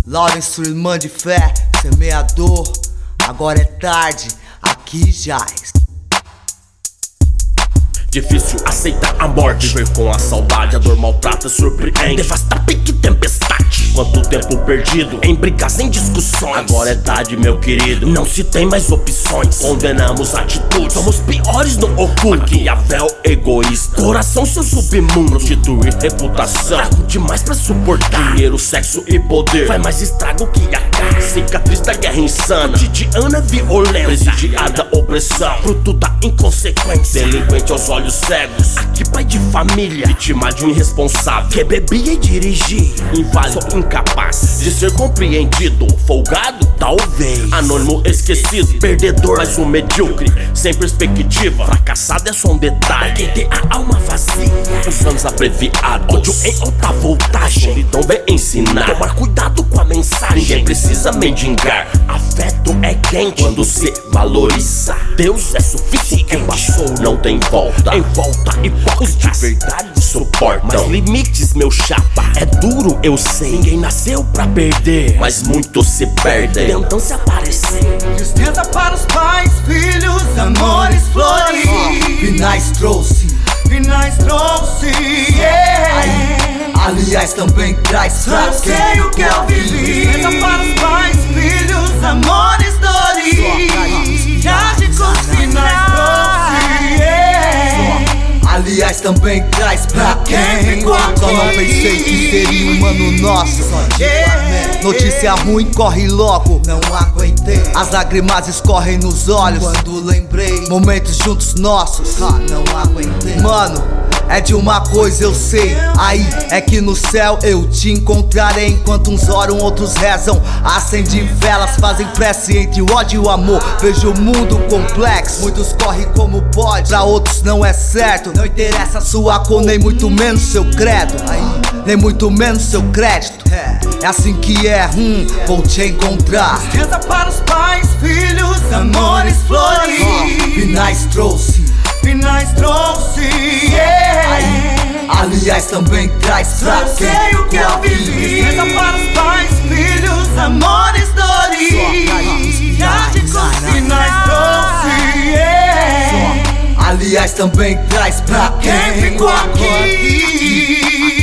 Lawrence Suleiman de fé, semeador. Agora é tarde, aqui jaz. Difícil aceitar a morte, viver com a saudade, a dor maltrata, surpreende, devasta, pique, tempestade. Quanto tempo perdido em brigas, em discussões. Agora é tarde, meu querido, não se tem mais opções. Condenamos atitudes, somos piores no oculto. Maquiavel, egoísta, coração seu submundo. Prostituir reputação, fraco demais pra suportar. Dinheiro, sexo e poder faz mais estrago que a cara. Cicatriz da guerra insana, cotidiana violência, presidiada opressão, fruto da inconsequência. Delinquente aos olhos cegos, aqui pai de família, vítima de um irresponsável que bebia e dirigia. Inválido, incapaz de ser compreendido, folgado, talvez, anônimo, esquecido, perdedor, mas um medíocre, sem perspectiva. Fracassado é só um detalhe, quem tem a alma vazia, os anos abreviados, ódio em alta voltagem, solidão vem ensinar, tomar cuidado com a mensagem. Ninguém precisa mendigar, afeto é quente quando se valoriza. Deus é suficiente, quem passou não tem volta. Em volta, hipócritas de verdade suportam, mas limites, meu chapa, é duro, eu sei. Ninguém nasceu pra perder, mas muitos se perdem tentam se aparecer. Tristeza para os pais, filhos, amores, flores. Finais trouxe, yeah. Aliás, também traz fraqueza. Eu sei o que eu vivi. Tristeza para os pais, filhos, amores, dores. Trágicos finais trouxe, yeah. Aliás, também traz pra quem só não pensei que seria um mano nosso. Notícia ruim, corre logo, não aguentei. As lágrimas escorrem nos olhos quando lembrei momentos juntos nossos, não aguentei. Mano, é de uma coisa eu sei, aí é que no céu eu te encontrarei. Enquanto uns oram, outros rezam, acendem velas, fazem prece entre o ódio e o amor. Vejo o mundo complexo, muitos correm como pode, pra outros não é certo. Não interessa a sua cor, nem muito menos seu credo, nem muito menos seu crédito. É assim que é, vou te encontrar. Tristeza para os pais, filhos, amores, flores. Finais trouxe, yeah. Aliás, também traz fraqueza. Eu sei o que eu vivi. Tristeza para os pais, filhos, amores, dores. Trágicos finais trouxe, yeah. Aliás, também traz pra quem ficou aqui.